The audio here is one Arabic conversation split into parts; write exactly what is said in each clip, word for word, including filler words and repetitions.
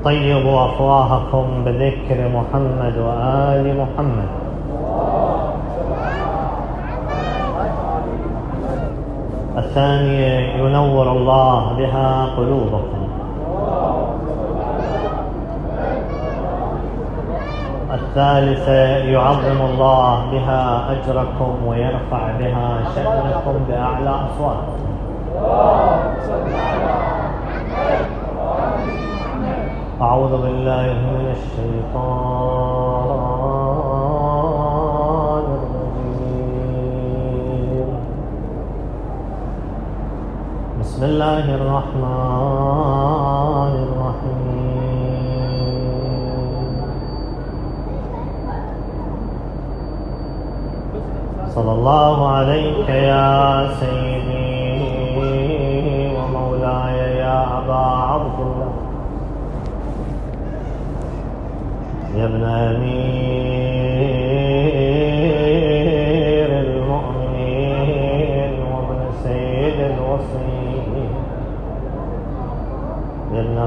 طيبوا أفواهكم بذكر محمد وآل محمد. الثانية ينور الله بها قلوبكم. الثالثة يعظم الله بها أجركم ويرفع بها شأنكم بأعلى أصواتكم. أعوذ بالله من الشيطان الرجيم. بسم الله الرحمن الرحيم. صلى الله عليك يا سيدي ومولاي يا أبا عبد الله يا ابن أمير المؤمنين وابن سيد الوصيين يا ابن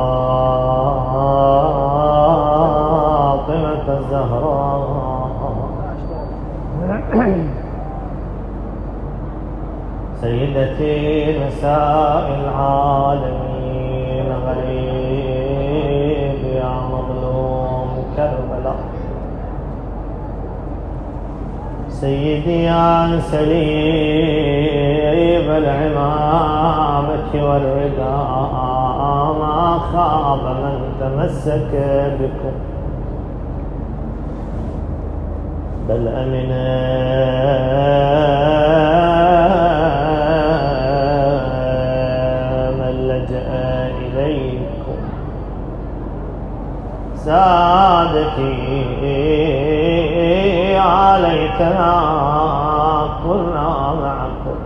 فاطمة الزهراء سيدتي نساء العالمين غريب يا مظلوم كربلاء سيدي يا سليب العمامة والرداء ما خاب من تمسك بكم بل أمن من لجأ إليكم سادتي عليكنا كنا معكم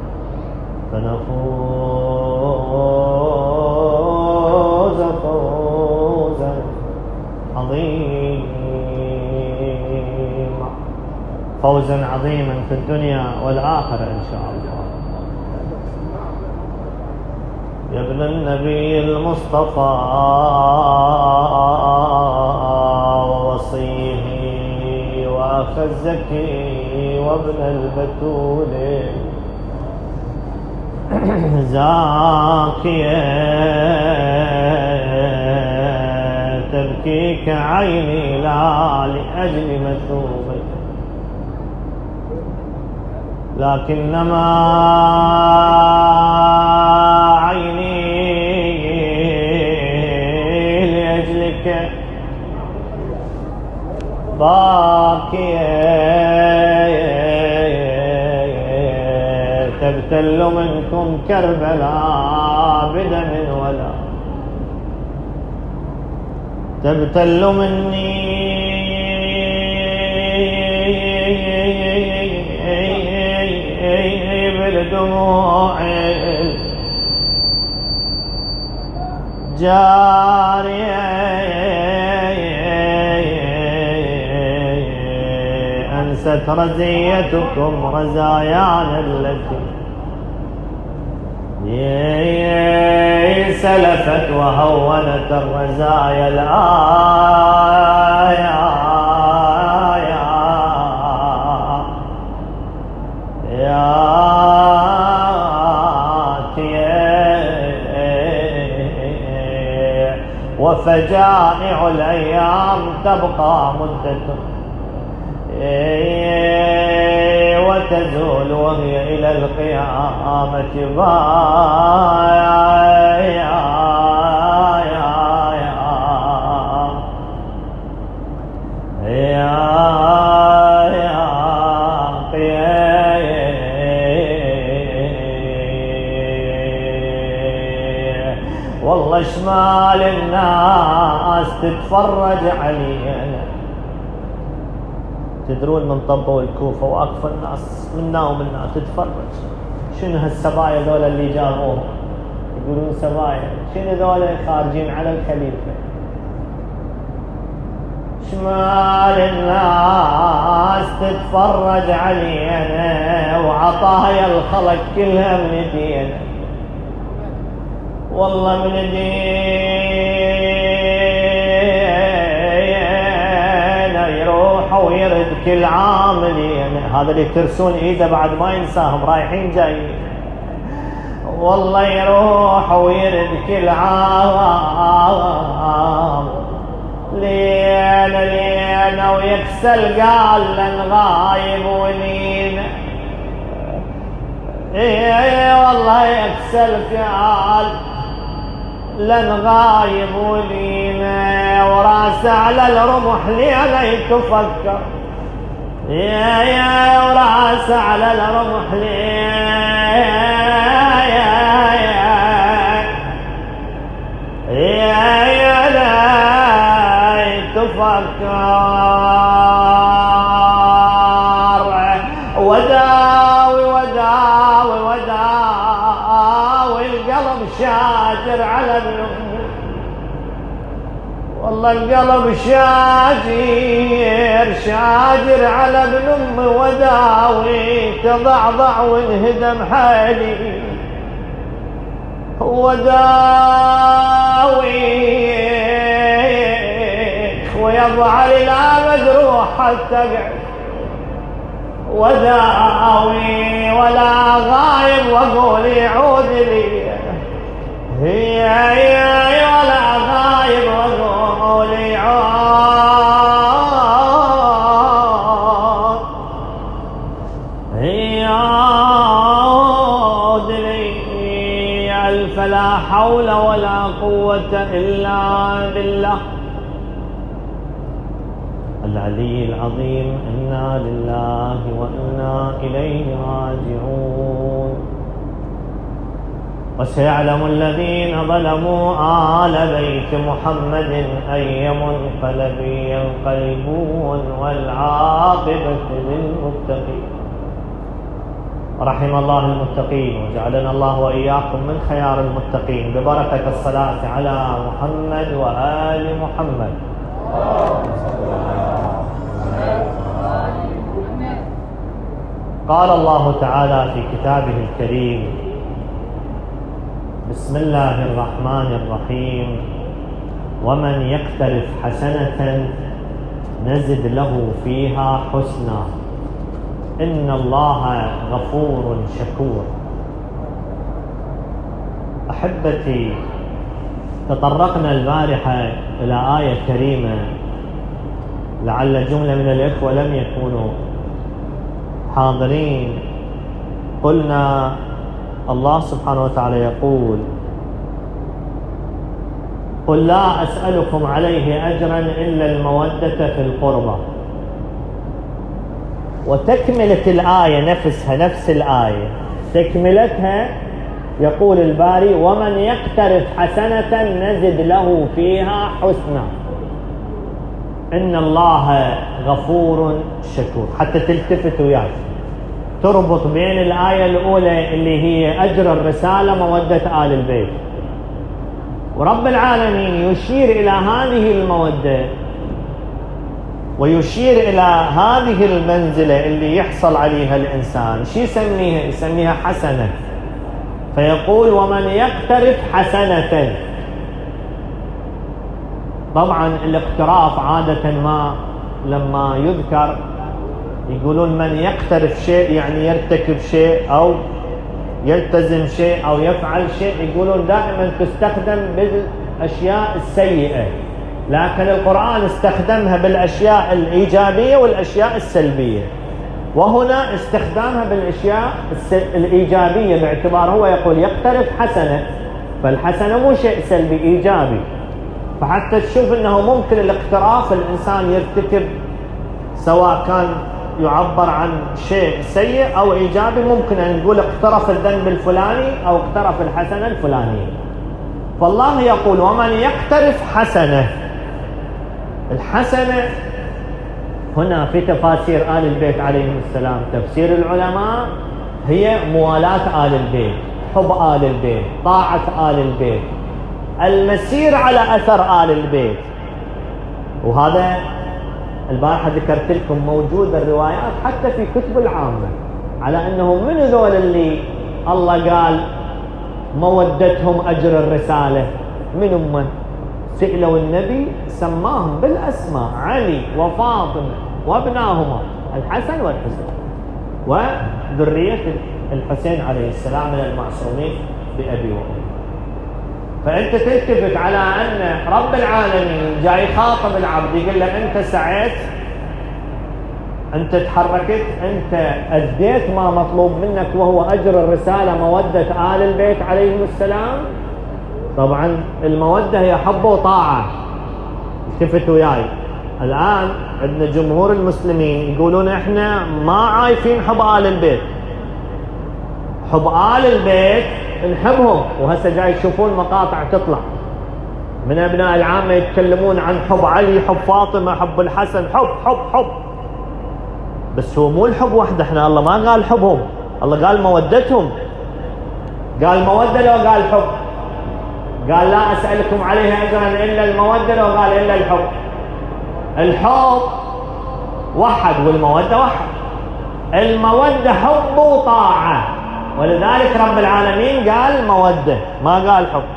فنفوز فوزا عظيما فوزا عظيما في الدنيا والآخرة إن شاء الله. يا ابن النبي المصطفى ووصيه وأخ الزكي وابن البتول زاكية تبكيك عيني لا لأجل مثوبة لكنما عيني لأجلك باكية تبتل منكم كربلاء بدم ولا تبتل مني بالدموع جارية أنست رزيتكم رزايانا التي سلفت وهونت الرزايا الآية وفجائع الأيام تبقى مدة وتزول وهي إلى القيامة بايا والله شمال الناس تتفرج علينا. تدرون من طبوا الكوفة وأقفى الناس منا ومنا تتفرج شنو هالسبايا ذولا اللي جابوهم يقولون سبايا شنو ذولا خارجين على الخليفة. شمال الناس تتفرج علينا وعطايا الخلق كلها من ايدينا والله من ايدينا كل عام يعني هذا اللي يترسون ايده بعد ما ينساهم رايحين جايين، والله يروح ويرد كل عام لينا لينا ويكسل قال لن غايب ولينا، ايه والله يكسل قال لن غايب ولينا، وراسه على الرمح لينا يتفكر، يا يا وراسه على الرمح لينا يا يا يا لا يتفكر، وداوي وداوي وداوي القلب شاجر على ابن، والله القلب شاجر شاجر على ابن امي، وداوي تضعضع وانهدم حالي، وداوي ويضع لي لا مجروح حتى اقعد، وداوي ولا غايب واقول يعود لي، هي هي ولا غايب واقول يعود، يعود لي، الف لا حول ولا قوة إلا بالله العلي العظيم. إنا لله وإنا إليه راجعون. وسيعلم الذين ظلموا آل بيت محمد أي منقلب ينقلبون والعاقبة للمتقين. رحم الله المتقين وجعلنا الله وإياكم من خيار المتقين ببركة الصلاة على محمد وآل محمد. قال الله تعالى في كتابه الكريم: بسم الله الرحمن الرحيم: ومن يقترف حسنة نزد له فيها حسنا إن الله غفور شكور. أحبتي، تطرقنا البارحة إلى آية كريمة لعل جملة من الإخوة لم يكونوا حاضرين. قلنا الله سبحانه وتعالى يقول: قل لا أسألكم عليه أجرا إلا المودة في القربى. وتكملة الآية نفسها نفس الآية تكملتها يقول الباري: ومن يقترف حسنة نزد له فيها حسنا إن الله غفور شكور. حتى تلتفت وياك تربط بين الآية الأولى اللي هي أجر الرسالة مودة آل البيت، ورب العالمين يشير إلى هذه المودة ويشير إلى هذه المنزلة اللي يحصل عليها الإنسان. شو يسميها؟ يسميها حسنة. فيقول: ومن يقترف حسنة. طبعا الاقتراف عادة ما لما يذكر يقولون من يقترف شيء يعني يرتكب شيء أو يلتزم شيء أو يفعل شيء، يقولون دائما تستخدم بالأشياء السيئة، لكن القرآن استخدمها بالأشياء الإيجابية والأشياء السلبية، وهنا استخدامها بالأشياء الإيجابية باعتبار هو يقول يقترف حسنة، فالحسنة مو شيء سلبي، إيجابي. فحتى تشوف أنه ممكن الاقتراف الإنسان يرتكب سواء كان يعبر عن شيء سيء أو إيجابي، ممكن أن نقول اقترف الذنب الفلاني أو اقترف الحسنة الفلانية. فالله يقول: ومن يقترف حسنة. الحسنة هنا في تفاسير آل البيت عليهم السلام، تفسير العلماء هي موالاة آل البيت، حب آل البيت، طاعة آل البيت، المسير على أثر آل البيت. وهذا البارحة ذكرت لكم موجود الروايات حتى في كتب العامة على أنهم من ذول اللي الله قال مودتهم أجر الرسالة. من هم؟ سئلوا النبي سماهم بالأسماء: علي وفاطمة وابناهما الحسن والحسين وذرية الحسين عليه السلام من المعصومين بأبي وأمي. فأنت تلتفت على أن رب العالمين جاي يخاطب العبد يقول له أنت سعيت، أنت تحركت، أنت أديت ما مطلوب منك وهو أجر الرسالة مودة آل البيت عليهم السلام. طبعا المودة هي حب وطاعة. التفتوا وياي، الآن عندنا جمهور المسلمين يقولون إحنا ما عايفين حب آل البيت. حب آل البيت نحبهم، وهسه جاي تشوفون مقاطع تطلع من أبناء العامة يتكلمون عن حب علي، حب فاطمة، حب الحسن، حب حب حب. بس هو مو الحب وحده، احنا الله ما قال حبهم، الله قال مودتهم. قال مودة لو قال حب؟ قال لا أسألكم عليها أجرا إلا المودة، لو قال إلا الحب. الحب وحد والمودة وحد. المودة حب وطاعة، ولذلك رب العالمين قال مودة ما قال حب.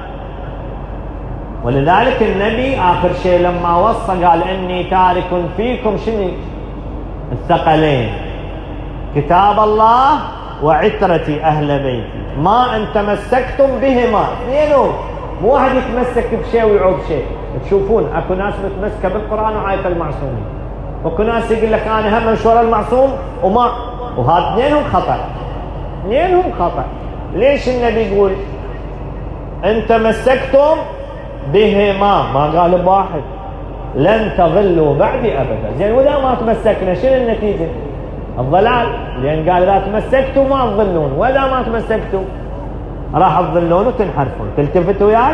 ولذلك النبي آخر شيء لما وصى قال إني تارك فيكم شنو؟ الثقلين، كتاب الله وعترتي أهل بيتي ما أن تمسكتم بهما. اثنينهم، مو واحد يتمسك بشيء ويعوب شيء. تشوفون اكو ناس متمسكه بالقران وعايفه المعصومين، واكو ناس يقول لك انا هم مشوار المعصوم وما، وهذا اثنينهم خطا، اثنينهم خطا. ليش النبي يقول ان تمسكتم بهما، ما قال بواحد لن تضلوا بعدي ابدا. زين واذا ما تمسكنا شنو النتيجه؟ الضلال، لان قال اذا تمسكتوا ما تضلون، واذا ما تمسكتوا راح تضلون وتنحرفون. تلتفتوا وياي؟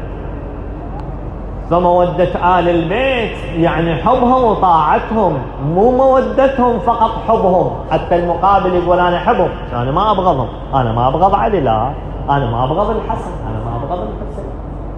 فمودة آل البيت يعني حبهم وطاعتهم، مو مودتهم فقط حبهم. حتى المقابل يقول انا احبهم، انا ما ابغضهم، انا ما ابغض علي، لا انا ما ابغض الحسن، انا ما ابغض الحسين.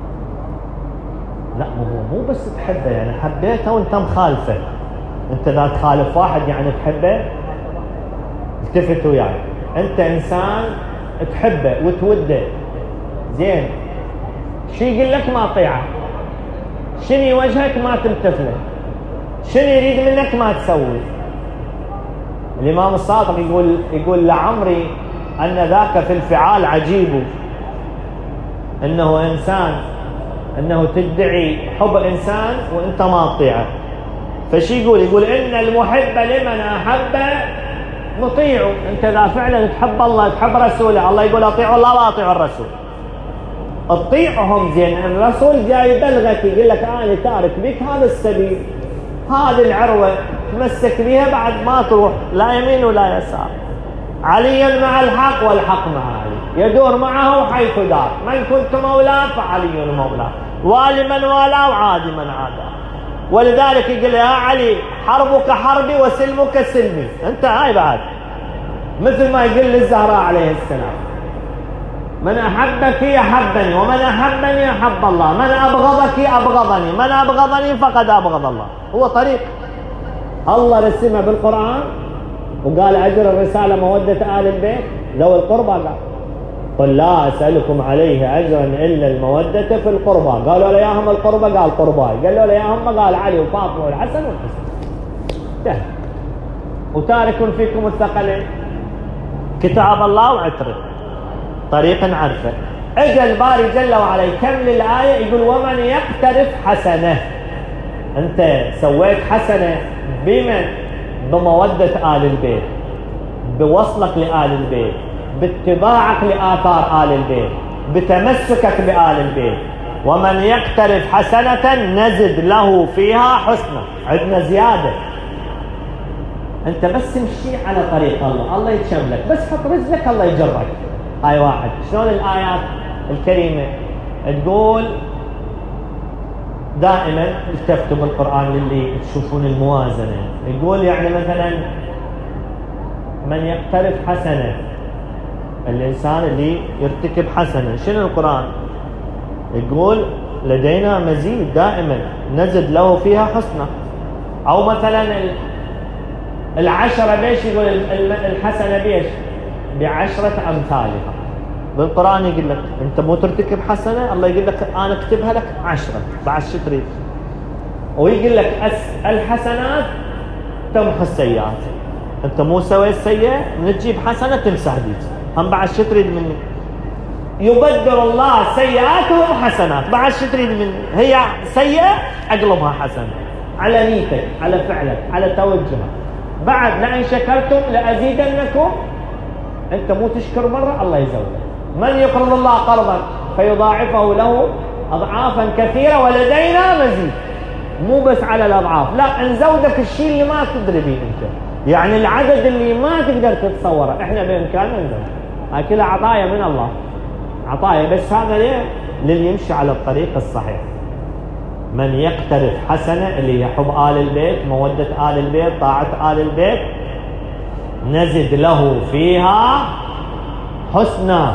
لا مو مو بس تحبه، يعني حبيته وانت مخالفه. انت اذا تخالف واحد يعني تحبه؟ التفتوا وياي، انت انسان تحبه وتوده، زين شو يقول لك ما طيعه، شنو يوجهك ما تلتف له، شنو يريد منك ما تسوي. الامام الصادق يقول يقول لعمري ان ذاك في الفعال عجيب، انه انسان انه تدعي حب انسان وانت ما تطيعه. فشي يقول يقول ان المحب لمن احب مطيعه. انت اذا فعلا تحب الله تحب رسوله، الله يقول اطيعوا الله واطيعوا الرسول، اطيعهم. زين الرسول جاي يبلغك يقول لك انا تارك بك هذا السبيل، هذه العروه تمسك بها بعد ما تروح لا يمين ولا يسار. علي مع الحق والحق مع علي، يدور معه حيث دار. من كنت مولاه فعلي مولاه، والي من والاه وعادي من عاداه. ولذلك يقول يا علي حربك حربي وسلمك سلمي. انت هاي بعد مثل ما يقول للزهراء عليه السلام من احبك احبني ومن احبني احب الله، من ابغضك ابغضني، من ابغضني فقد ابغض الله. هو طريق الله رسمه بالقران، وقال اجر الرساله موده ال البيت ذوي القربى. قال قل لا اسالكم عليه اجرا الا الموده في القربى. قالوا له ياهم القربى، قال قرباي. قالوا له ياهم، قال علي وفاطمه والحسن والحسين. انتهى. وتارك فيكم الثقلين، كتاب الله وعتره، طريق عرفه. اجى الباري جل وعلا يكمل الايه يقول ومن يقترف حسنه. انت سويت حسنه بمن؟ بموده ال البيت، بوصلك لآل البيت، باتباعك لآثار آل البيت، بتمسكك بآل البيت. ومن يقترف حسنة نزد له فيها حسنة. عندنا زيادة. انت بس امشي على طريق الله، الله يتشملك. بس حط رزقك الله يجرك. هاي واحد. شلون الآيات الكريمة تقول؟ دائما التفتوا بالقرآن للي تشوفون الموازنة. يقول يعني مثلا من يقترف حسنة، الإنسان اللي يرتكب حسنة. شنو القرآن يقول؟ لدينا مزيد دائما نزد له فيها حسنة. أو مثلا العشرة بيش يقول الحسنة بيش؟ بعشرة أمثالها. بالقرآن يقول لك أنت مو ترتكب حسنة، الله يقول لك أنا أكتبها لك عشرة بعد شو تريد. ويقول لك الحسنات تمحو السيئات. انت مو سويت سيئة نجيب حسنة تمسح ديك، هم بعد شو تريد مني؟ يبدل الله سيئاتهم حسنات، بعد شو تريد مني؟ هي سيئة اقلبها حسنة على نيتك، على فعلك، على توجهك. بعد لئن شكرتم لأزيدنكم، انت مو تشكر مرة الله يزودك. من يقرض الله قرضا فيضاعفه له اضعافا كثيرة ولدينا مزيد. مو بس على الاضعاف، لا نزودك الشيء اللي ما تدري به انت، يعني العدد اللي ما تقدر تتصوره احنا بامكاننا نزود. هاي كلها عطايا من الله، عطايا، بس هذا ليه؟ للي يمشي على الطريق الصحيح. من يقترف حسنة اللي يحب آل البيت، مودة آل البيت، طاعة آل البيت، نزد له فيها حسنا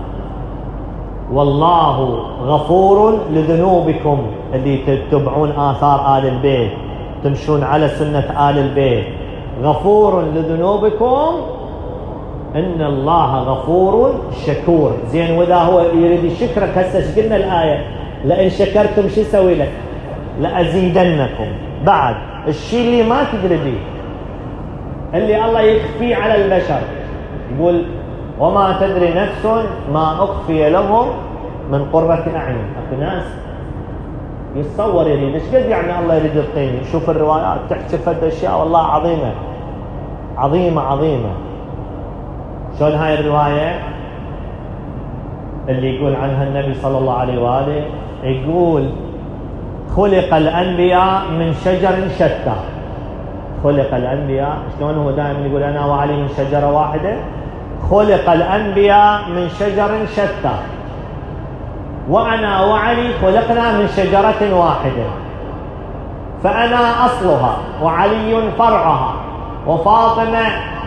والله غفور لذنوبكم. اللي تتبعون آثار آل البيت، تمشون على سنة آل البيت، غفور لذنوبكم إن الله غفور شكور. زين، وإذا هو يريد يشكرك هسه ايش قلنا الآية؟ لئن شكرتم شو يسوي لك؟ لأزيدنكم. بعد الشيء اللي ما تدري به، اللي الله يخفيه على البشر، يقول وما تدري نفس ما أخفي لهم من قرة أعين. أكو ناس يتصور يريد ايش قد يعني الله يريد يعطيني. شوف الروايات تحكي فد اشياء والله عظيمه عظيمه عظيمه. شلون هاي الروايه اللي يقول عنها النبي صلى الله عليه واله؟ يقول خلق الانبياء من شجر شتى. خلق الانبياء، شلون هو دائما يقول انا وعلي من شجره واحده؟ خلق الانبياء من شجر شتى، وأنا وعلي خلقنا من شجرة واحدة، فأنا أصلها وعلي فرعها وفاطمة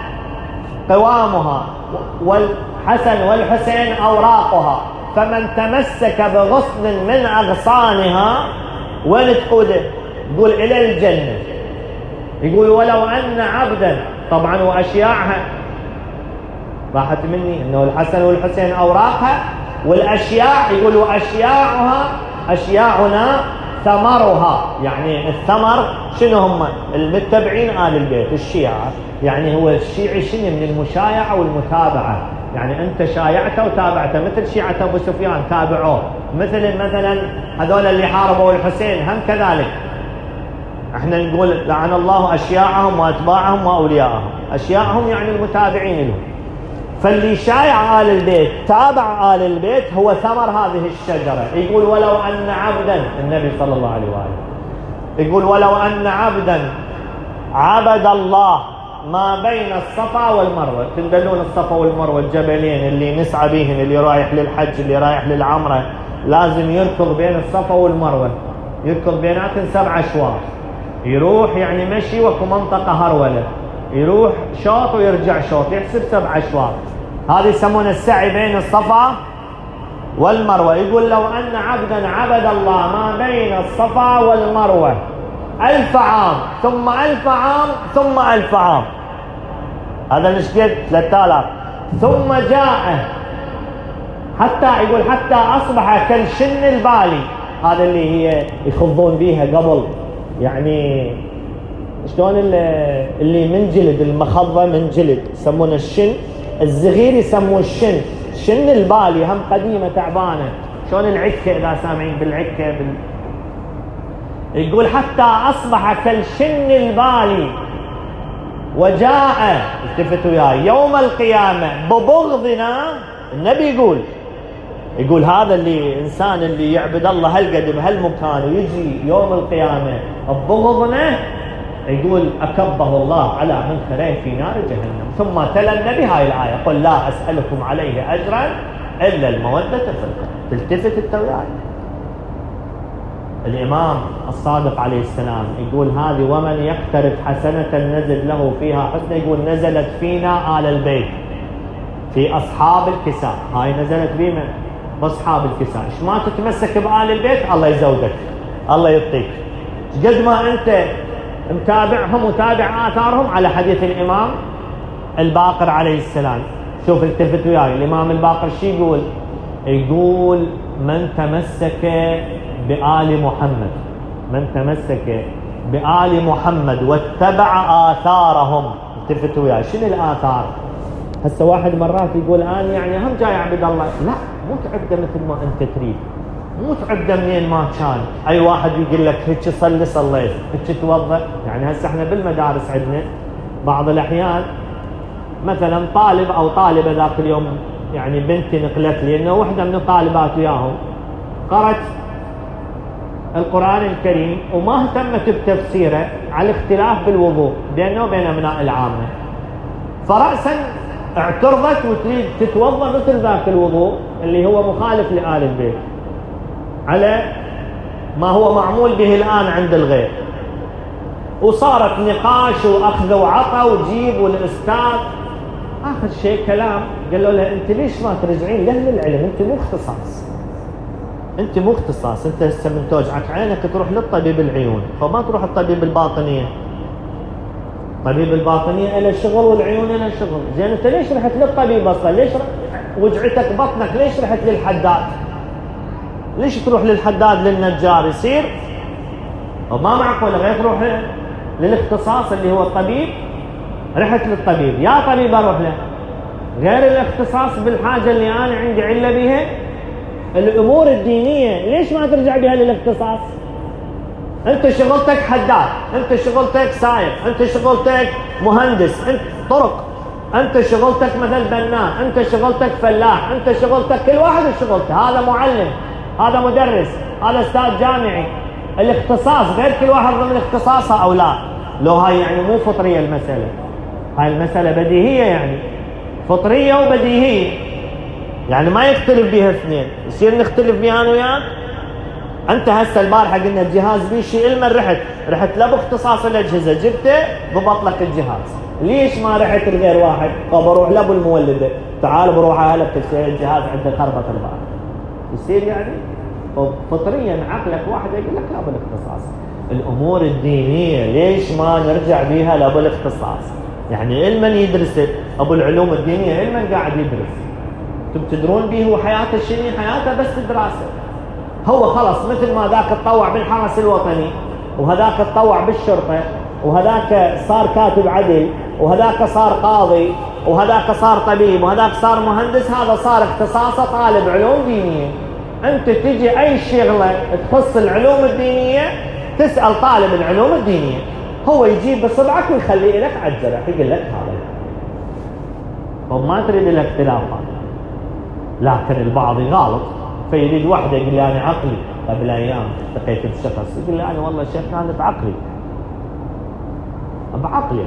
قوامها والحسن والحسين أوراقها، فمن تمسك بغصن من أغصانها وين تقوله؟ يقول إلى الجنة. يقول ولو أن عبدا، طبعا وأشياعها راحت مني إنه الحسن والحسين أوراقها والأشياع، يقولوا أشياعها أشياعنا ثمرها، يعني الثمر شنو هم؟ المتبعين آل البيت الشيعة. يعني هو الشيعي شنو؟ من المشايعة والمتابعة، يعني أنت شايعته وتابعته، مثل شيعة أبو سفيان تابعوه، مثل مثلا هذول اللي حاربوا الحسين هم كذلك. احنا نقول لعن الله أشياعهم وأتباعهم وأولياءهم. أشياعهم يعني المتابعين لهم. فاللي شايع آل البيت تابع آل البيت هو ثمر هذه الشجرة. يقول ولو أن عبدا، النبي صلى الله عليه وآله يقول ولو أن عبدا عبد الله ما بين الصفا والمروة. تندلون الصفا والمروة الجبلين اللي نسعى بيهن، اللي رايح للحج اللي رايح للعمرة لازم يركض بين الصفا والمروة، يركض بيناتهم سبع أشواط، يروح يعني مشي وكو منطقة هرولة، يروح شوط ويرجع شوط، يحسب سبع أشواط. هذه يسمونه السعي بين الصفا والمروة. يقول لو أن عبدا عبد الله ما بين الصفا والمروة ألف عام ثم ألف عام ثم ألف عام، هذا مش قد ثلاثة آلاف، ثم جاء حتى يقول حتى أصبح كالشن البالي، هذا اللي هي يخضون بيها قبل، يعني شلون اللي من جلد، المخضة من جلد يسمونه الشن، الزغير يسموه الشن، شن البالي هم قديمة تعبانة. شلون العكة إذا سامعين بالعكة بال... يقول حتى أصبح كالشن البالي وجاء، التفتوا وياي، يوم القيامة ببغضنا. النبي يقول يقول هذا اللي إنسان اللي يعبد الله هالقد بهالمكان ويجي يوم القيامة ببغضنا، يقول أكبه الله على منخريه في نار جهنم. ثم تلا النبي هاي الآية قل لا أسألكم عليه أجرا إلا المودة في القربى. تلتفت التوراة. الإمام الصادق عليه السلام يقول هذه ومن يقترف حسنة نزل له فيها حسنة، يقول نزلت فينا آل البيت في أصحاب الكساء. هاي نزلت بينا أصحاب الكساء. إيش ما تتمسك بآل البيت الله يزودك، الله يعطيك. قد ما أنت متابعهم وتابع آثارهم، على حديث الإمام الباقر عليه السلام. شوف التفت وياي، الإمام الباقر شي يقول؟ يقول من تمسك بآل محمد، من تمسك بآل محمد واتبع آثارهم، التفت وياي شنو الآثار؟ هسه واحد مرات يقول أنا يعني هم جاي أعبد الله، لا مو تعبده مثل ما أنت تريد، مو تعبده منين ما كان. أي واحد يقول لك هيك صلي صليت، هيك توضأ. يعني هسه احنا بالمدارس عندنا بعض الأحيان مثلا طالب أو طالبة ذاك اليوم، يعني بنتي نقلت لي إنه وحدة من الطالبات وياهم قرأت القرآن الكريم وما اهتمت بتفسيره على الاختلاف بالوضوء بينه وبين أبناء العامة، فرأسا اعترضت وتريد تتوضأ مثل ذاك الوضوء اللي هو مخالف لآل البيت على ما هو معمول به الآن عند الغير. وصارت نقاش وأخذ وعطى وجيب، والأستاذ آخر شيء كلام قالوا له أنت ليش ما ترجعين لأهل العلم؟ أنت مو اختصاص، أنت مو اختصاص، أنت هسه من توجعك عينك تروح للطبيب العيون، فما تروح الطبيب الباطنية. طبيب الباطنية له شغل والعيون له شغل. زين أنت ليش رحت للطبيب أصلا؟ ليش وجعتك بطنك؟ ليش رحت للحداد؟ ليش تروح للحداد للنجار؟ يصير وما معقول غير تروح للاختصاص اللي هو الطبيب. رحت للطبيب، يا طبيب اروح له، غير الاختصاص بالحاجه اللي انا عندي عله بها. الامور الدينيه ليش ما ترجع بها للاختصاص؟ انت شغلتك حداد، انت شغلتك سايق، انت شغلتك مهندس، انت طرق، انت شغلتك مثل بناء، انت شغلتك فلاح، انت شغلتك كل واحد شغلته. هذا معلم، هذا مدرس، هذا استاذ جامعي. الاختصاص غير كل واحد ضمن اختصاصه او لا. لو هاي يعني مو فطريه المساله، هاي المساله بديهيه، يعني فطريه وبديهيه، يعني ما يختلف بها اثنين. يصير نختلف بها انا وياك. انت هسه البارحه قلنا الجهاز بيشي علما، رحت رحت له باختصاص الاجهزه، جبته ضبط لك الجهاز. ليش ما رحت لغير واحد؟ بروح له بالمولده، تعال بروح على الجهاز عنده خربط البارحه. يصير يعني فطريا عقلك واحد يقول لك لا بالاختصاص. الامور الدينيه ليش ما نرجع بيها لا بالاختصاص؟ يعني علما يدرس ابو العلوم الدينيه، علما قاعد يدرس، انتم تدرون به هو حياته شنو؟ حياته بس دراسه. هو خلص مثل ما ذاك تطوع بالحرس الوطني، وهذاك تطوع بالشرطه، وهذاك صار كاتب عدل، وهذاك صار قاضي، وهذاك صار طبيب، وهذاك صار مهندس. هذا صار اختصاصه طالب علوم دينيه. انت تجي اي شغله تخص العلوم الدينيه تسال طالب العلوم الدينيه، هو يجيب بصبعك ويخليه لك على الجرح يقول لك هذا. وما تريد الاختلافات، لكن البعض يغالط فيريد واحده يقول لي انا عقلي. قبل ايام التقيت بشخص يقول لي انا والله شيخ انا بعقلي، بعقلي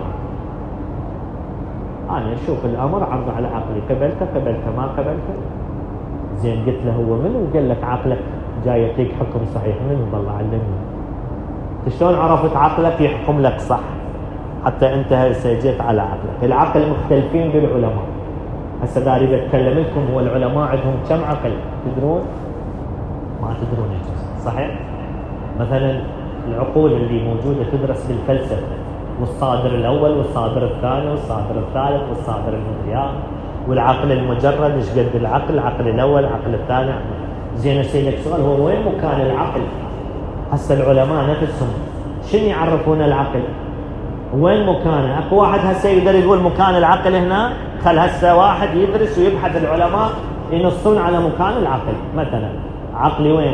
انا اشوف الامر عرض على عقلي، قبلته قبلته ما قبلته. زين قلت له هو منو قال لك عقلك جاي يعطيك حكم صحيح؟ منو؟ والله علمني. شلون عرفت عقلك يحكم لك صح حتى انت هسه جيت على عقلك؟ العقل مختلفين بالعلماء. هسه داري بتكلم لكم، هو العلماء عندهم كم عقل تدرون؟ ما تدرون صحيح؟ مثلا العقول اللي موجوده تدرس بالفلسفه، والصادر الاول والصادر الثاني والصادر الثالث والصادر المذياع، والعقل المجرد ايش قد العقل؟ العقل الاول، العقل الثاني. زين اسالك سؤال، هو وين مكان العقل؟ هسه العلماء نفسهم شنو يعرفون العقل؟ وين مكانه؟ اكو واحد هسه يقدر يقول مكان العقل هنا؟ خل هسه واحد يدرس ويبحث العلماء ينصون على مكان العقل. مثلا عقلي وين؟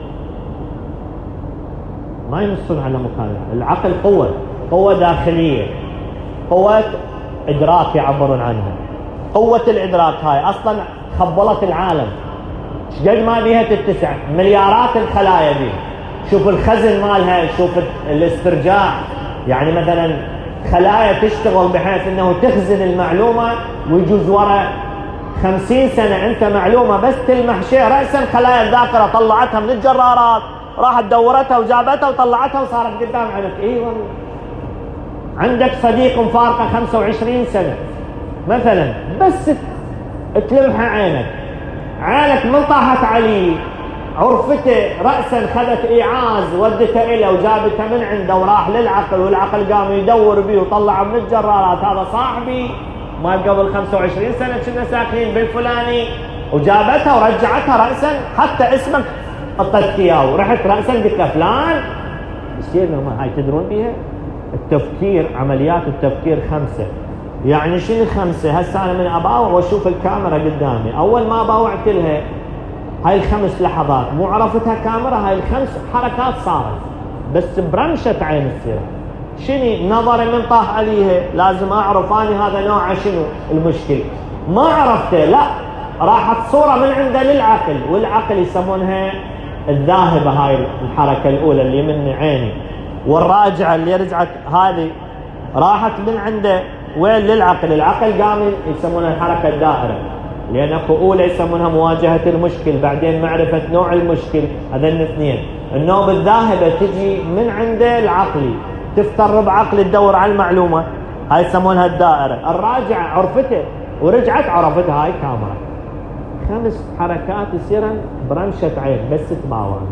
ما ينصون على مكان العقل. العقل قوه، قوه داخليه، قوه ادراك يعبرون عنها. قوه الادراك هاي اصلا خبلت العالم، شقد ما بيها تتسع، مليارات الخلايا بيها. شوف الخزن مالها، شوف الاسترجاع. يعني مثلا خلايا تشتغل بحيث انه تخزن المعلومه، ويجوز ورا خمسين سنه انت معلومه بس تلمح شيء راسا خلايا الذاكره طلعتها من الجرارات، راحت دورتها وجابتها وطلعتها وصارت قدام عينك. اي والله. عندك صديق مفارقه خمسة وعشرين سنه مثلا، بس تلمح عينك، عينك من طاحت عليه عرفته رأسا خذت إيعاز ودته إليه وجابته من عنده وراح للعقل، والعقل قام يدور بيه وطلعه من الجرارات. هذا صاحبي ما قبل خمسة وعشرين سنة كنا ساكنين بالفلاني، وجابتها ورجعتها رأسا حتى اسمك حطيت اياه ورحت رأسا قلت له فلان. يصير ما هاي تدرون بيها؟ التفكير، عمليات التفكير خمسة: يعني شنو خمسة؟ هسه أنا من أباوع وأشوف الكاميرا قدامي، أول ما باوعت لها هاي الخمس لحظات مو عرفتها كاميرا، هاي الخمس حركات صارت بس برمشة عين تصير. شنو؟ نظري من طاح عليها، لازم أعرف أنا هذا نوعه شنو المشكلة. ما عرفته، لا راحت صورة من عنده للعقل، والعقل يسمونها الذاهبة هاي الحركة الأولى اللي من عيني، والراجعة اللي رجعت هذه راحت من عنده وين؟ للعقل. العقل قام يسمونها الحركة الدائرة، لأن أكو أولى يسمونها مواجهة المشكل، بعدين معرفة نوع المشكل، هذين اثنين. النوب الذاهبة تجي من عنده العقلي، تفتر بعقل تدور على المعلومة، هاي يسمونها الدائرة. الراجعة عرفته ورجعت عرفتها، هاي كاميرا. خمس حركات يصيرن برمشة عين بس تباوع.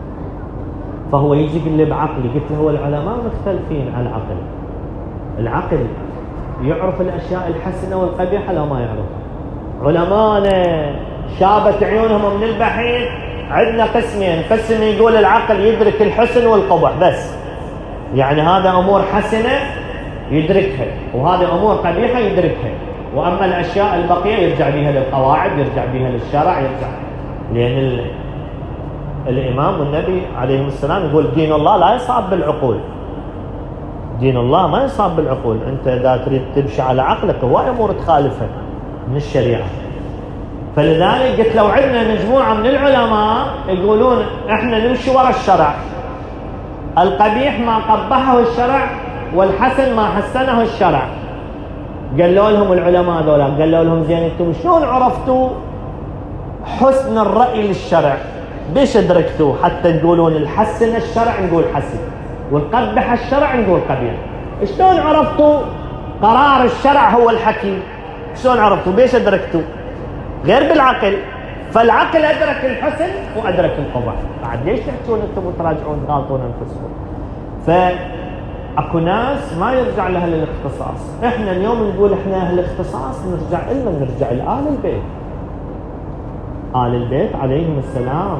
فهو يجي يقول لي بعقلي، قلت له هو العلماء مختلفين على العقل. العقل يعرف الأشياء الحسنة والقبيحة لو ما يعرفها. علماءنا شابت عيونهم من البحيث. عندنا قسمين، قسم يقول العقل يدرك الحسن والقبح بس، يعني هذا أمور حسنة يدركها وهذه أمور قبيحة يدركها، وأما الأشياء البقية يرجع بها للقواعد، يرجع بها للشرع، يرجع. لأن ال... الإمام والنبي عليهم السلام يقول دين الله لا يصاب بالعقول. دين الله ما يصاب بالعقول. أنت إذا تريد تمشي على عقلك هواي أمور تخالفها من الشريعة. فلذلك قلت لو عندنا مجموعة من العلماء يقولون احنا نمشي وراء الشرع، القبيح ما قبحه الشرع والحسن ما حسنه الشرع. قالوا لهم العلماء ذولا، قالوا لهم زين انتم شلون عرفتوا حسن الرأي للشرع؟ بيش ادركتوا حتى تقولون الحسن الشرع نقول حسن والقبح الشرع نقول قبيح؟ شلون عرفتوا قرار الشرع هو الحكيم؟ شلون عرفتوا؟ بيش ادركتوا؟ غير بالعقل. فالعقل ادرك الحسن وادرك القبح. بعد ليش تحكون انتم وتراجعون تغالطون انفسكم؟ فاكو ناس ما يرجع لها للاختصاص. احنا اليوم نقول احنا اهل الاختصاص، نرجع لمن؟ نرجع لآل البيت. آل البيت عليهم السلام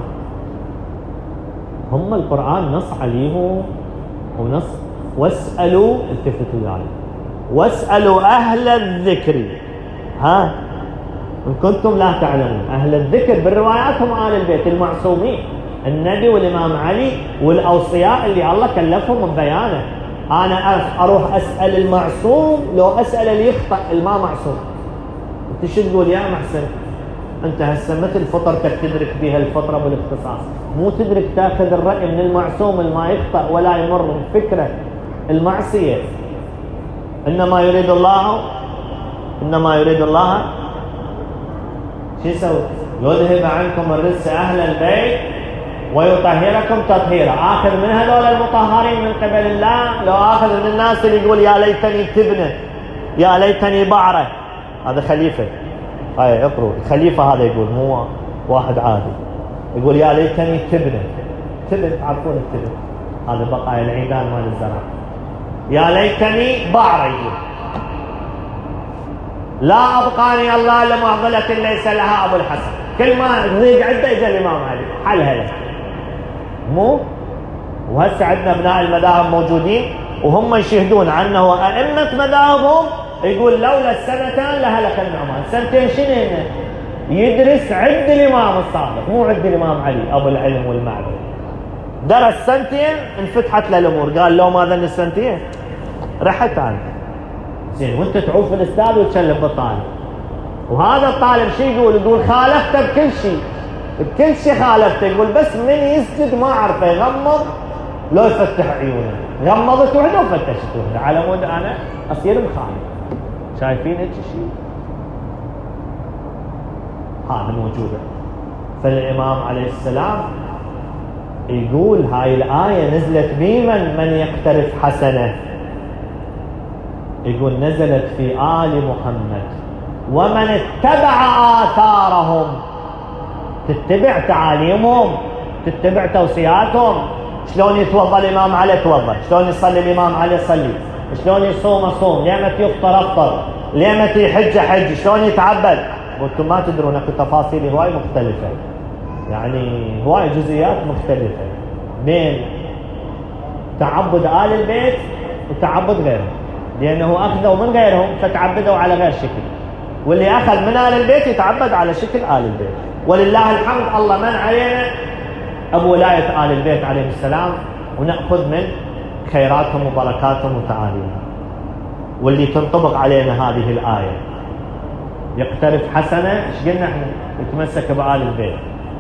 هم القرآن نص عليهم ونص واسألوا، التفتوا يعني واسألوا أهل الذكر ها إن كنتم لا تعلمون. أهل الذكر بالروايات هم آل البيت المعصومين، النبي والإمام علي والأوصياء اللي الله كلفهم ببيانه. أنا أروح أسأل المعصوم لو أسأل اللي يخطأ الما معصوم. أنت شو تقول يا محسن؟ أنت هسه مثل فطرتك تدرك بها الفطرة بالاختصاص، مو تدرك تاخذ الرأي من المعصوم الما يخطأ ولا يمر بفكرة المعصية. إنما يريد الله إنما يريد الله شو يسوي؟ يذهب عنكم الرجس أهل البيت ويطهركم تطهيرا. آخذ من هذول المطهرين من قبل الله، لو آخذ من الناس اللي يقول يا ليتني تبنه يا ليتني بعره، هذا خليفة. هاي اقروا الخليفة هذا يقول، مو واحد عادي. يقول يا ليتني تبنه. تبن تعرفون التبن هذا بقايا العيدان مال الزرع. يا ليتني بعره يقول لا أبقاني الله لمعضلة ليس لها أبو الحسن. كل ما ضيق عنده إجا الإمام علي حلها له. مو وهسه عندنا أبناء المذاهب موجودين وهم يشهدون عنه أئمة مذاهبهم يقول لولا السنتان لهلك النعمان. سنتين شنو؟ يدرس عند الإمام الصادق مو عند الإمام علي أبو العلم والمعرفة. درس سنتين انفتحت له الأمور، قال لو ما ذن السنتين رحت عنه. زين وانت تعوف الاستاذ وتشلف بالطالب، وهذا الطالب شو يقول؟ يقول خالفته بكل شيء، بكل شيء خالفته. يقول بس من يسجد ما اعرفه، يغمض لو يفتح عيونه، غمضت وحده وفتشت وحده على مود انا اصير مخالف. شايفين هيك شيء؟ هذا موجوده. فالامام عليه السلام يقول هاي الايه نزلت بمن من يقترف حسنه. يقول نزلت في آل محمد ومن اتبع آثارهم. تتبع تعاليمهم، تتبع توصياتهم. شلون يتوضا الإمام علي توضا، شلون يصلي الإمام علي صلي، شلون يصوم صوم، ليمة يفطر افطر، ليمة يحج حج، شلون يتعبد. وانتم ما تدرون اكو تفاصيل هواي مختلفة، يعني هواي جزئيات مختلفة بين تعبد آل البيت وتعبد غيره. لأنه أخذوا من غيرهم فتعبدوا على غير شكل، واللي أخذ من آل البيت يتعبد على شكل آل البيت. ولله الحمد الله من علينا بولاية آل البيت عليهم السلام، ونأخذ من خيراتهم وبركاتهم وتعاليمهم. واللي تنطبق علينا هذه الآية يقترف حسنة، ايش قلنا احنا؟ يتمسك بآل البيت،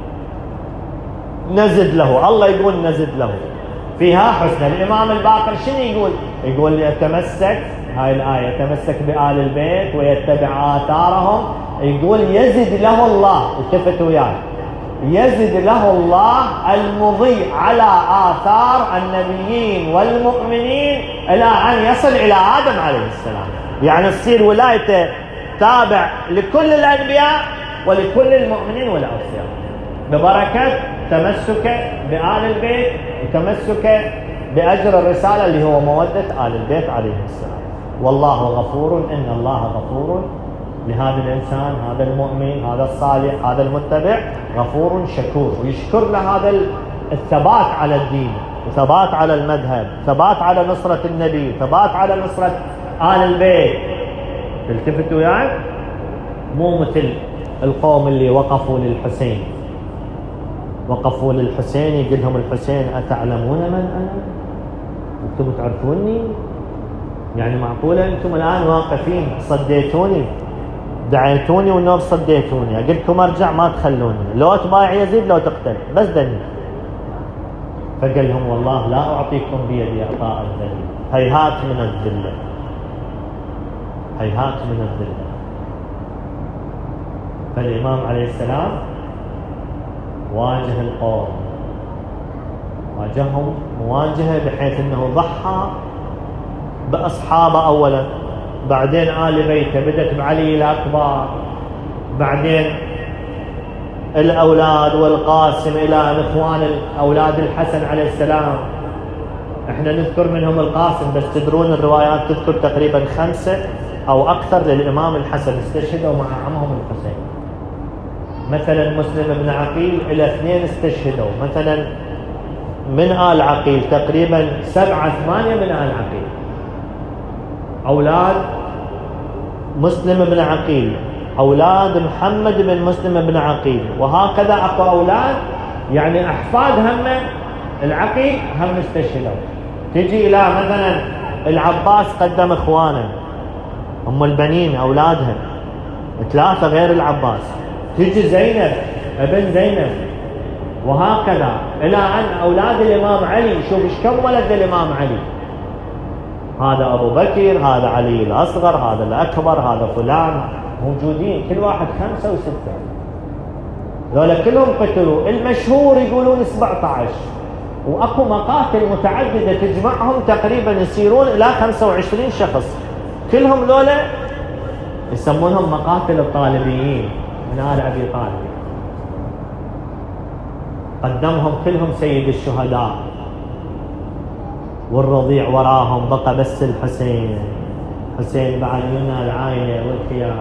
نزد له، الله يقول نزد له فيها حسنة. الإمام الباقر شنو يقول؟ يقول يتمسك، هاي الآية، يتمسك بآل البيت ويتبع آثارهم، يقول يزد له الله، التفتوا وياي، يزد له الله المضي على آثار النبيين والمؤمنين إلى أن يصل إلى آدم عليه السلام. يعني تصير ولايته تابع لكل الأنبياء ولكل المؤمنين والأوصياء، ببركة تمسك بآل البيت وتمسك بأجر الرسالة اللي هو مودة آل البيت عليه السلام. والله غفور، إن الله غفور لهذا الإنسان، هذا المؤمن، هذا الصالح، هذا المتبع، غفور شكور، ويشكر له هذا الثبات على الدين، وثبات على المذهب، ثبات على نصرة النبي، ثبات على نصرة آل البيت. تلتفتوا يعني مو مثل القوم اللي وقفوا للحسين، وقفوا للحسين يقول لهم الحسين أتعلمون من أنا؟ أنتم تعرفوني؟ يعني معقولة أنتم الآن واقفين صديتوني، دعيتوني والنور صديتوني، أقول لكم أرجع ما تخلوني، لو تبايع يزيد لو تقتل بس دني. فقال لهم والله لا أعطيكم بيدي أعطاء الذليل، هيهات من الذلة، هيهات من الذلة. فالإمام عليه السلام واجه القوم، واجههم مواجهة بحيث أنه ضحى بأصحابه أولا، بعدين آل بيته، بدت بعلي الأكبر، بعدين الأولاد والقاسم إلى إخوان أولاد الحسن عليه السلام. احنا نذكر منهم القاسم بس تدرون الروايات تذكر تقريبا خمسة أو أكثر للإمام الحسن استشهدوا مع عمهم الحسين. مثلا مسلم بن عقيل إلى اثنين استشهدوا، مثلا من آل عقيل تقريبا سبعة ثمانية من آل عقيل أولاد مسلم بن عقيل، أولاد محمد بن مسلم بن عقيل، وهكذا أكو أولاد يعني أحفاد هم العقيل هم استشهدوا. تجي إلى مثلا العباس قدم إخوانه، أم البنين أولادها ثلاثة غير العباس، تجي زينب ابن زينب، وهكذا إلى أن أولاد الإمام علي. شوف إيش كم ولد الإمام علي، هذا أبو بكر، هذا علي الأصغر، هذا الأكبر، هذا فلان، موجودين كل واحد خمسة وستة، ذولا كلهم قتلوا. المشهور يقولون سبعة عشر، وأكو مقاتل متعددة تجمعهم تقريبا يصيرون إلى خمسة وعشرين شخص، كلهم ذولا يسمونهم مقاتل الطالبيين من آل أبي طالب. قدمهم كلهم سيد الشهداء، والرضيع وراهم، بقى بس الحسين. حسين بعد منا العايلة والخيار،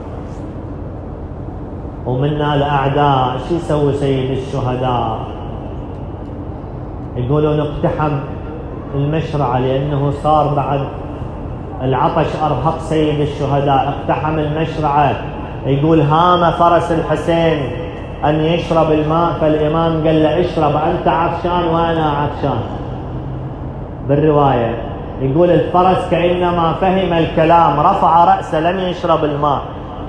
ومنا الأعداء. شو يسوي سيد الشهداء؟ يقولون اقتحم المشرعة لأنه صار بعد العطش أرهق سيد الشهداء، اقتحم المشرعة. يقول هام فرس الحسين أن يشرب الماء، فالإمام قال له اشرب أنت عطشان وأنا عطشان. بالرواية يقول الفرس كأنما فهم الكلام رفع رأسه، لم يشرب الماء،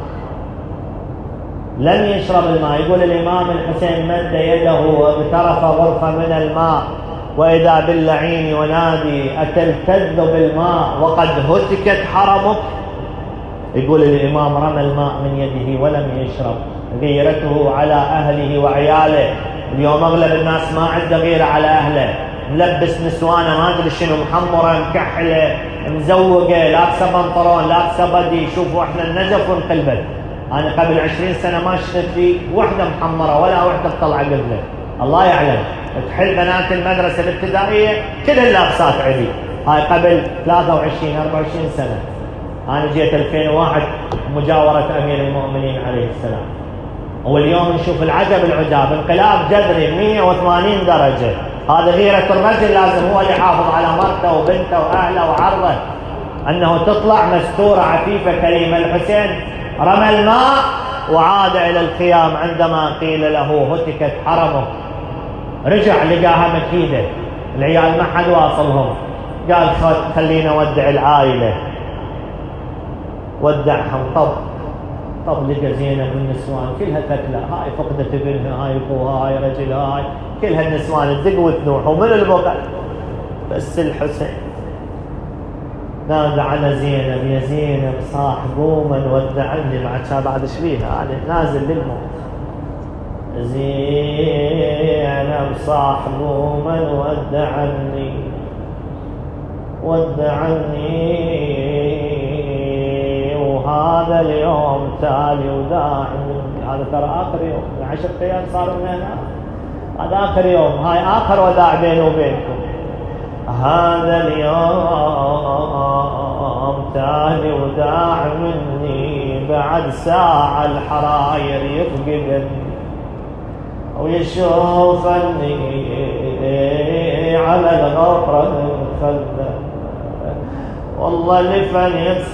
لم يشرب الماء. يقول الإمام الحسين مد يده واغترف غرفة من الماء، وإذا باللعين ينادي أتلتذ بالماء وقد هتكت حرمك. يقول الإمام رمى الماء من يده ولم يشرب، غيرته على أهله وعياله. اليوم أغلب الناس ما عنده غيرة على أهله، ملبس نسوانه ما أدري شنو، محمرة مكحلة مزوقة، لابسة بنطلون لابسة بدي. شوفوا احنا النزف ونقلبت. أنا قبل عشرين سنة ما شفت في وحدة محمرة ولا وحدة بطلع قبله، الله يعلم. تحل بنات المدرسة الابتدائية كلها لابسات عدي، هاي قبل ثلاثة وعشرين أربعة وعشرين سنة. أنا جيت ألفين وواحد مجاورة أمير المؤمنين عليه السلام، واليوم نشوف العجب العجاب، انقلاب جذري مئة وثمانين درجة. هذا غيرة الرجل، لازم هو اللي يحافظ على مرته وبنته وأهله وعرضه. أنه تطلع مستورة عفيفة كريمة. الحسين رمى الماء وعاد إلى الخيام عندما قيل له هتكت حرمه، رجع لقاها مكيدة، العيال ما حد واصلهم، قال خلينا ودع العائلة، ودعهم. طب طب لقى زينب النسوان كلها ثكلى، هاي فقدت ابنها، هاي ابوها، هاي رجلها، هاي كلها النسوان تدق وتنوح ومن البقع، بس الحسين نادى على زينب، يا زينب صاح قوما ودعني معك، بعد ايش بيها انا نازل للموت. زينب صاح قوما ودعني ودعني، وهذا اليوم تالي وداع مني. هذا ترى اخر يوم، عشر ايام صار من هنا، هذا اخر يوم، هاي اخر وداع بيني وبينكم. هذا اليوم تالي وداع مني، بعد ساعة الحراير يفقدني ويشوفني على الغفرة خلده، والله لفن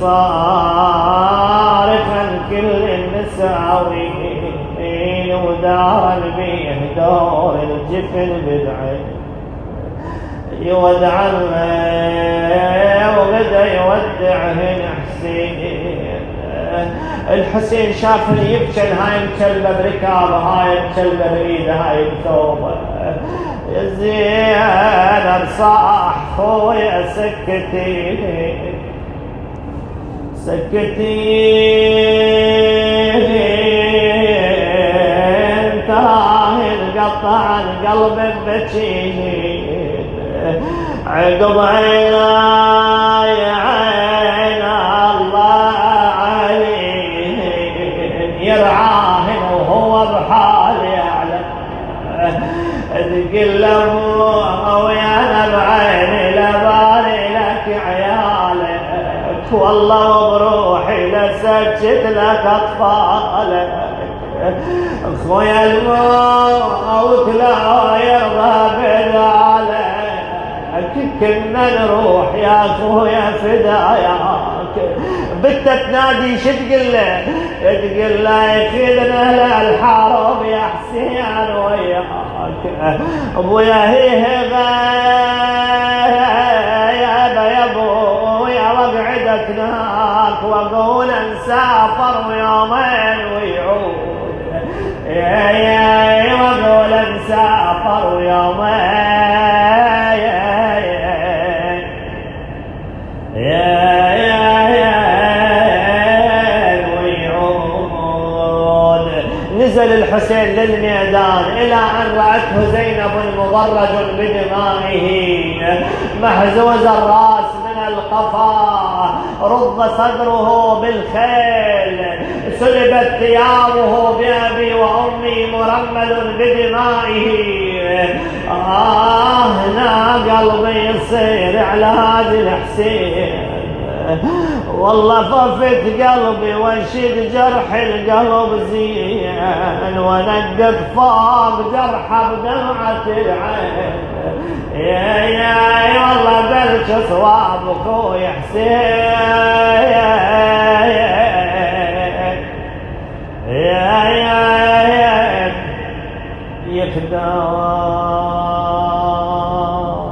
يتصارفن كل النساوين، ودار بيه دور الجفن بدعي يودعنا، وبدا يودعهن حسين. الحسين شافني يبكي، هاي مكلبه بركابه، هاي مكلبه بايده، هاي بثوبه. يا زينب صاح خويا سكتي سكتي، انتهى انقطع القلب ببكي، عقب عيناي عين الله علي يرعاهن وهو بحال يعلم، تقل ابوه ويانا بعيني لبالي لك عيالك، والله بروحي لسجد لك اطفالك، اخويا الموت لا يرضى بدالك، كنا نروح يا اخويا فداياك. بنت تنادي شو تقول له؟ تقول له يفيدنا للحرب يا حسين وياك، ابويا هي غايبه يا ابويا، واقعدك هناك واقول نسافر يومين ويعود، يا يا واقول نسافر يومين الحسين للميدان، إلى أن رأته زينب مضرج بدمائه، محزوز الرأس من القفا، رض صدره بالخيل، سلبت ثيابه بأبي وأمي مرمل بدمائه. آه هنا قلبي يصير على هذا الحسين، والله طفت قلبي وانشد جرح القلب زين، ونقت فوق جرحه بدمعة العين. يا يا والله بلش صواب اخوي حسين، يا يا يخدم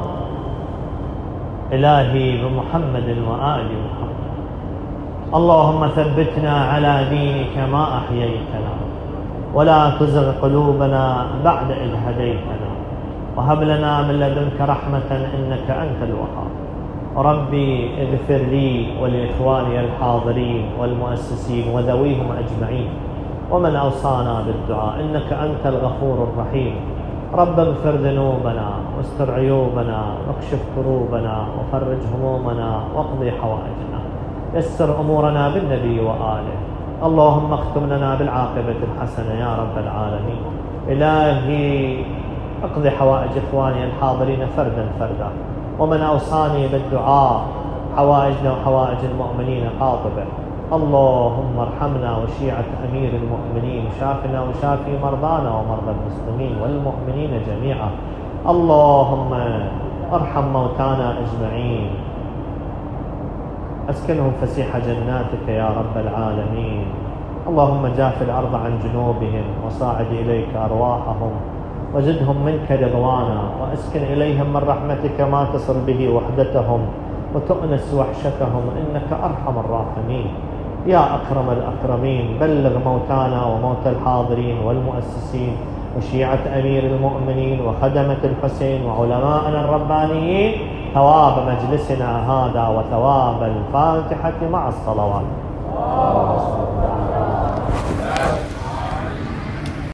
إلهي بمحمد وآل محمد. اللهم ثبتنا على دينك ما أحييتنا، ولا تزغ قلوبنا بعد إذ هديتنا، وهب لنا من لدنك رحمة إنك أنت الوهاب. ربي اغفر لي ولإخواني الحاضرين والمؤسسين وذويهم أجمعين، ومن أوصانا بالدعاء، إنك أنت الغفور الرحيم. رب اغفر ذنوبنا واستر عيوبنا واكشف كروبنا وفرج همومنا واقضي حوائجنا، يسر أمورنا بالنبي وآله. اللهم اختم لنا بالعاقبة الحسنة يا رب العالمين. إلهي اقضي حوائج إخواني الحاضرين فردا فردا، ومن أوصاني بالدعاء حوائجنا وحوائج المؤمنين قاطبة. اللهم ارحمنا وشيعة أمير المؤمنين، شافنا وشافي مرضانا ومرضى المسلمين والمؤمنين جميعا. اللهم ارحم موتانا أجمعين، أسكنهم فسيح جناتك يا رب العالمين. اللهم جاف الأرض عن جنوبهم وصاعد إليك أرواحهم وزدهم منك رضوانا، وأسكن إليهم من رحمتك ما تصل به وحدتهم وتؤنس وحشتهم، إنك أرحم الراحمين يا أكرم الأكرمين. بلغ موتانا وموتى الحاضرين والمؤسسين وشيعة أمير المؤمنين وخدمة الحسين وعلماءنا الربانيين ثواب مجلسنا هذا وثواب الفاتحة مع الصلوات.